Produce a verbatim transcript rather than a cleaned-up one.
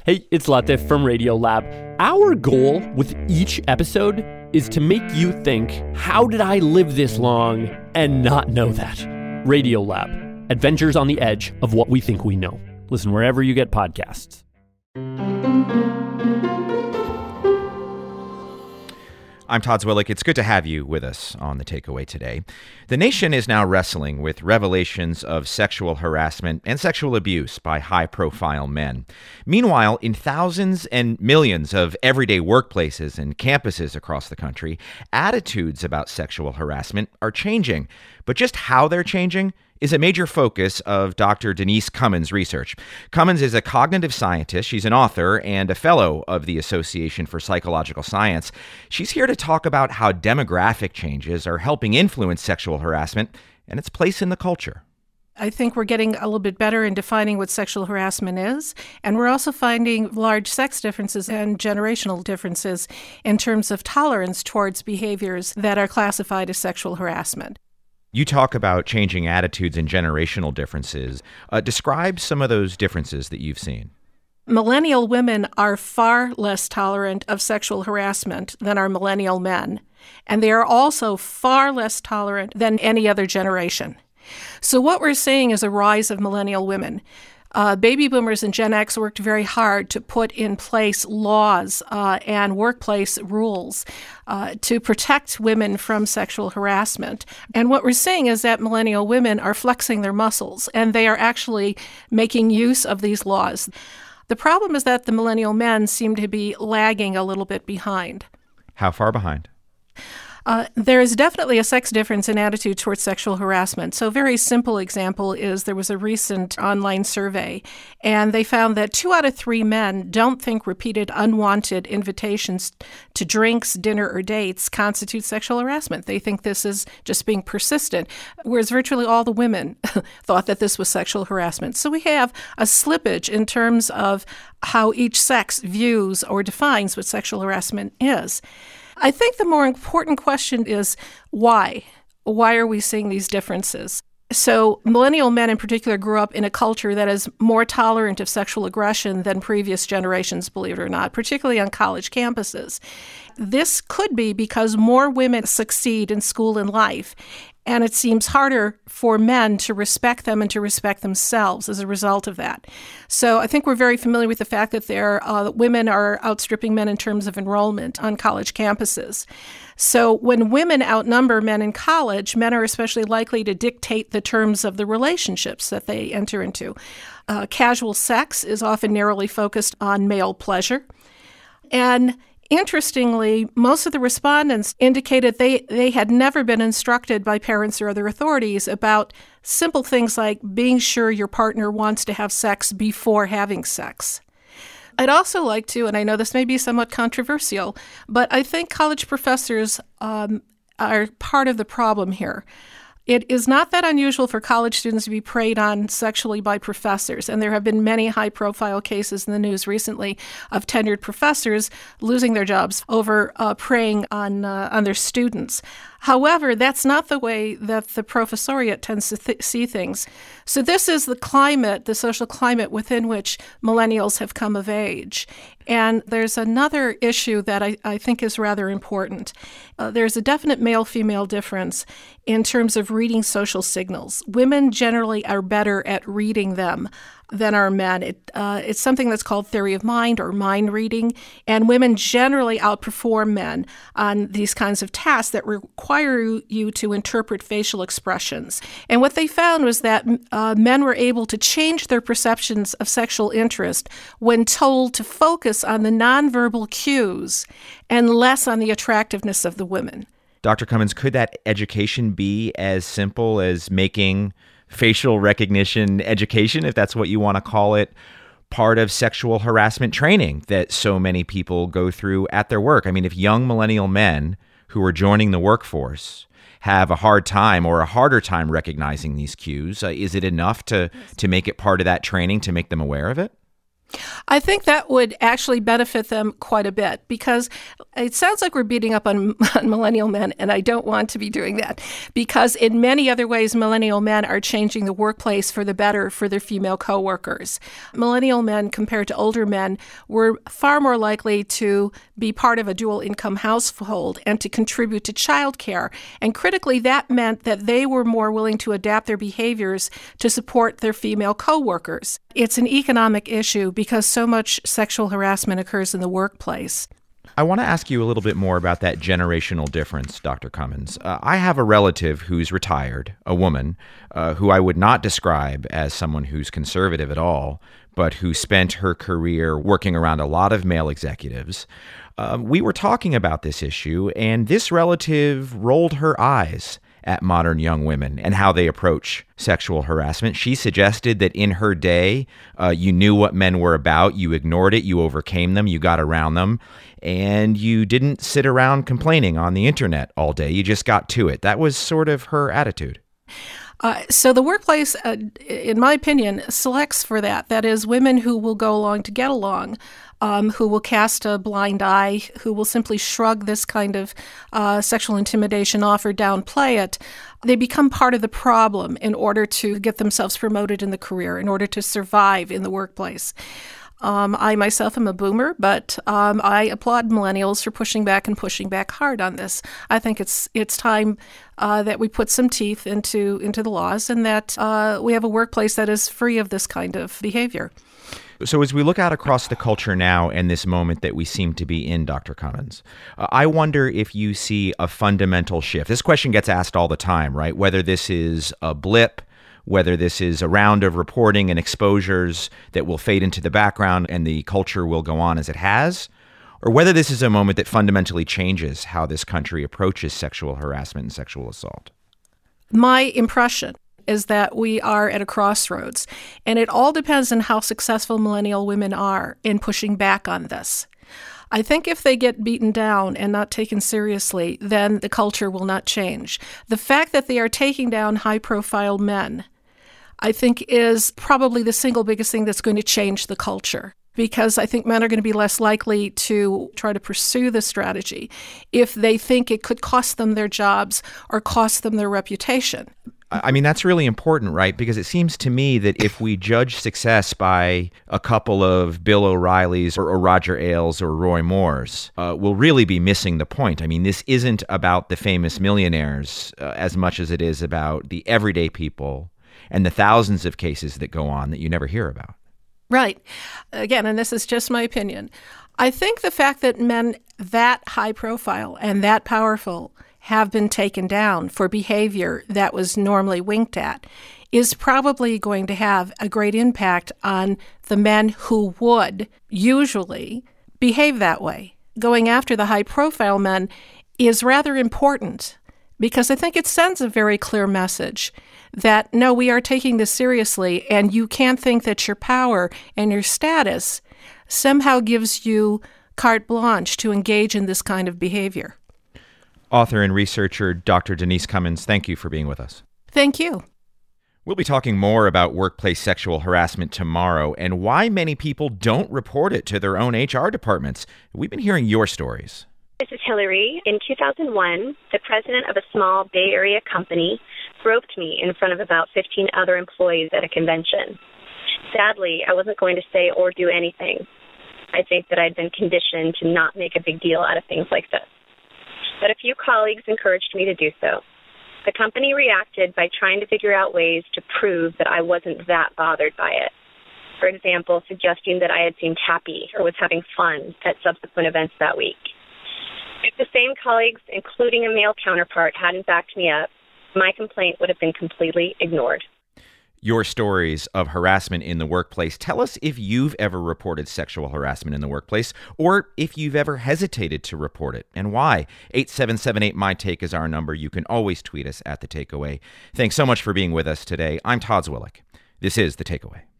Hey, it's Latif from Radiolab. Our goal with each episode is to make you think, how did I live this long and not know that? Radiolab, adventures on the edge of what we think we know. Listen wherever you get podcasts. I'm Todd Zwillich. It's good to have you with us on The Takeaway today. The nation is now wrestling with revelations of sexual harassment and sexual abuse by high-profile men. Meanwhile, in thousands and millions of everyday workplaces and campuses across the country, attitudes about sexual harassment are changing. But just how they're changing is a major focus of Doctor Denise Cummins' research. Cummins is a cognitive scientist. She's an author and a fellow of the Association for Psychological Science. She's here to talk about how demographic changes are helping influence sexual harassment and its place in the culture. I think we're getting a little bit better in defining what sexual harassment is, and we're also finding large sex differences and generational differences in terms of tolerance towards behaviors that are classified as sexual harassment. You talk about changing attitudes and generational differences. Uh, describe some of those differences that you've seen. Millennial women are far less tolerant of sexual harassment than are millennial men, and they are also far less tolerant than any other generation. So what we're seeing is a rise of millennial women. Uh, baby boomers and Gen X worked very hard to put in place laws uh, and workplace rules uh, to protect women from sexual harassment. And what we're seeing is that millennial women are flexing their muscles, and they are actually making use of these laws. The problem is that the millennial men seem to be lagging a little bit behind. How far behind? Uh, there is definitely a sex difference in attitude towards sexual harassment. So a very simple example is there was a recent online survey, and they found that two out of three men don't think repeated unwanted invitations to drinks, dinner, or dates constitute sexual harassment. They think this is just being persistent, whereas virtually all the women thought that this was sexual harassment. So we have a slippage in terms of how each sex views or defines what sexual harassment is. I think the more important question is why? Why are we seeing these differences? So millennial men in particular grew up in a culture that is more tolerant of sexual aggression than previous generations, believe it or not, particularly on college campuses. This could be because more women succeed in school and life, and it seems harder for men to respect them and to respect themselves as a result of that. So I think we're very familiar with the fact that there uh, women are outstripping men in terms of enrollment on college campuses. So when women outnumber men in college, men are especially likely to dictate the terms of the relationships that they enter into. Uh, casual sex is often narrowly focused on male pleasure. And interestingly, most of the respondents indicated they, they had never been instructed by parents or other authorities about simple things like being sure your partner wants to have sex before having sex. I'd also like to, and I know this may be somewhat controversial, but I think college professors um, are part of the problem here. It is not that unusual for college students to be preyed on sexually by professors, and there have been many high-profile cases in the news recently of tenured professors losing their jobs over uh, preying on uh, on their students. However, that's not the way that the professoriate tends to th- see things. So this is the climate, the social climate within which millennials have come of age. And there's another issue that I, I think is rather important. Uh, there's a definite male-female difference in terms of reading social signals. Women generally are better at reading them than are men. It, uh, it's something that's called theory of mind or mind reading, and women generally outperform men on these kinds of tasks that require you to interpret facial expressions. And what they found was that uh, men were able to change their perceptions of sexual interest when told to focus on the nonverbal cues and less on the attractiveness of the women. Doctor Cummins, could that education be as simple as making facial recognition education, if that's what you want to call it, part of sexual harassment training that so many people go through at their work? I mean, if young millennial men who are joining the workforce have a hard time or a harder time recognizing these cues, uh, is it enough to, to make it part of that training to make them aware of it? I think that would actually benefit them quite a bit, because it sounds like we're beating up on, on millennial men, and I don't want to be doing that, because in many other ways, millennial men are changing the workplace for the better for their female coworkers. Millennial men, compared to older men, were far more likely to be part of a dual income household and to contribute to childcare. And critically, that meant that they were more willing to adapt their behaviors to support their female coworkers. It's an economic issue because so much sexual harassment occurs in the workplace. I want to ask you a little bit more about that generational difference, Doctor Cummins. Uh, I have a relative who's retired, a woman, uh, who I would not describe as someone who's conservative at all, but who spent her career working around a lot of male executives. Um, we were talking about this issue, and this relative rolled her eyes at modern young women and how they approach sexual harassment. She suggested that in her day, uh, you knew what men were about, you ignored it, you overcame them, you got around them, and you didn't sit around complaining on the internet all day. You just got to it. That was sort of her attitude. Uh, so the workplace, uh, in my opinion, selects for that. That is, women who will go along to get along, um, who will cast a blind eye, who will simply shrug this kind of uh, sexual intimidation off or downplay it. They become part of the problem in order to get themselves promoted in the career, in order to survive in the workplace. Um, I myself am a boomer, but um, I applaud millennials for pushing back and pushing back hard on this. I think it's it's time uh, that we put some teeth into into the laws, and that uh, we have a workplace that is free of this kind of behavior. So as we look out across the culture now and this moment that we seem to be in, Doctor Cummins, uh, I wonder if you see a fundamental shift. This question gets asked all the time, right? Whether this is a blip, whether this is a round of reporting and exposures that will fade into the background and the culture will go on as it has, or whether this is a moment that fundamentally changes how this country approaches sexual harassment and sexual assault. My impression is that we are at a crossroads, and it all depends on how successful millennial women are in pushing back on this. I think if they get beaten down and not taken seriously, then the culture will not change. The fact that they are taking down high-profile men, I think, is probably the single biggest thing that's going to change the culture, because I think men are going to be less likely to try to pursue this strategy if they think it could cost them their jobs or cost them their reputation. I mean, that's really important, right? Because it seems to me that if we judge success by a couple of Bill O'Reillys or, or Roger Ailes or Roy Moores, uh, we'll really be missing the point. I mean, this isn't about the famous millionaires uh, as much as it is about the everyday people and the thousands of cases that go on that you never hear about. Right. Again, and this is just my opinion, I think the fact that men that high profile and that powerful have been taken down for behavior that was normally winked at is probably going to have a great impact on the men who would usually behave that way. Going after the high-profile men is rather important because I think it sends a very clear message that, no, we are taking this seriously, and you can't think that your power and your status somehow gives you carte blanche to engage in this kind of behavior. Author and researcher Doctor Denise Cummins, thank you for being with us. Thank you. We'll be talking more about workplace sexual harassment tomorrow and why many people don't report it to their own H R departments. We've been hearing your stories. This is Hillary. In two thousand one, the president of a small Bay Area company groped me in front of about fifteen other employees at a convention. Sadly, I wasn't going to say or do anything. I think that I'd been conditioned to not make a big deal out of things like this. But a few colleagues encouraged me to do so. The company reacted by trying to figure out ways to prove that I wasn't that bothered by it. For example, suggesting that I had seemed happy or was having fun at subsequent events that week. If the same colleagues, including a male counterpart, hadn't backed me up, my complaint would have been completely ignored. Your stories of harassment in the workplace. Tell us if you've ever reported sexual harassment in the workplace or if you've ever hesitated to report it and why. eight seven seven eight, my take is our number. You can always tweet us at The Takeaway. Thanks so much for being with us today. I'm Todd Zwillich. This is The Takeaway.